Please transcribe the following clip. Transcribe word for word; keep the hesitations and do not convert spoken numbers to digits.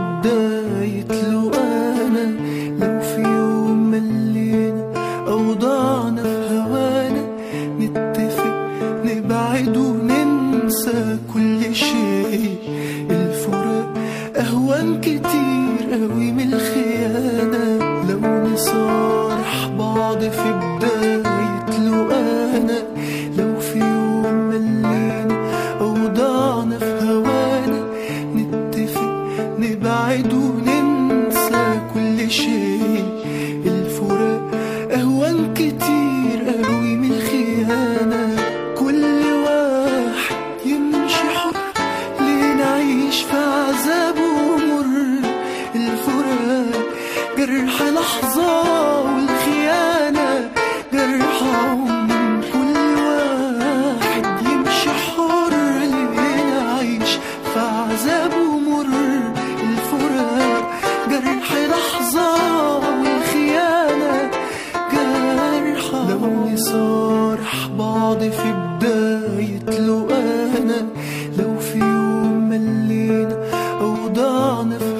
بداية لقانا، لو في يوم ملينا أوضاعنا في هوانا، نتفق نبعد وننسى كل شيء. الفراق أهون كتير قوي من الخيانة، لو نصارح بعض في بداية لقانا، لو في يوم ملينا أوضاعنا في هوانا، نتفق نبعد وننسى كل شيء. الفراق أهون كتير قوي من الخيانة، كل واحد يمشي حر ليه نعيش في عذاب ومر. الفراق جرح لحظة والخيانة جرح عمر، كل واحد يمشي حر ليه نعيش في عذاب ومر. الفراق جرح لحظة والخيانة جرح عمر. لو نصارح بعض في بداية لقانا، لو في يوم ملينا أوضاعنا في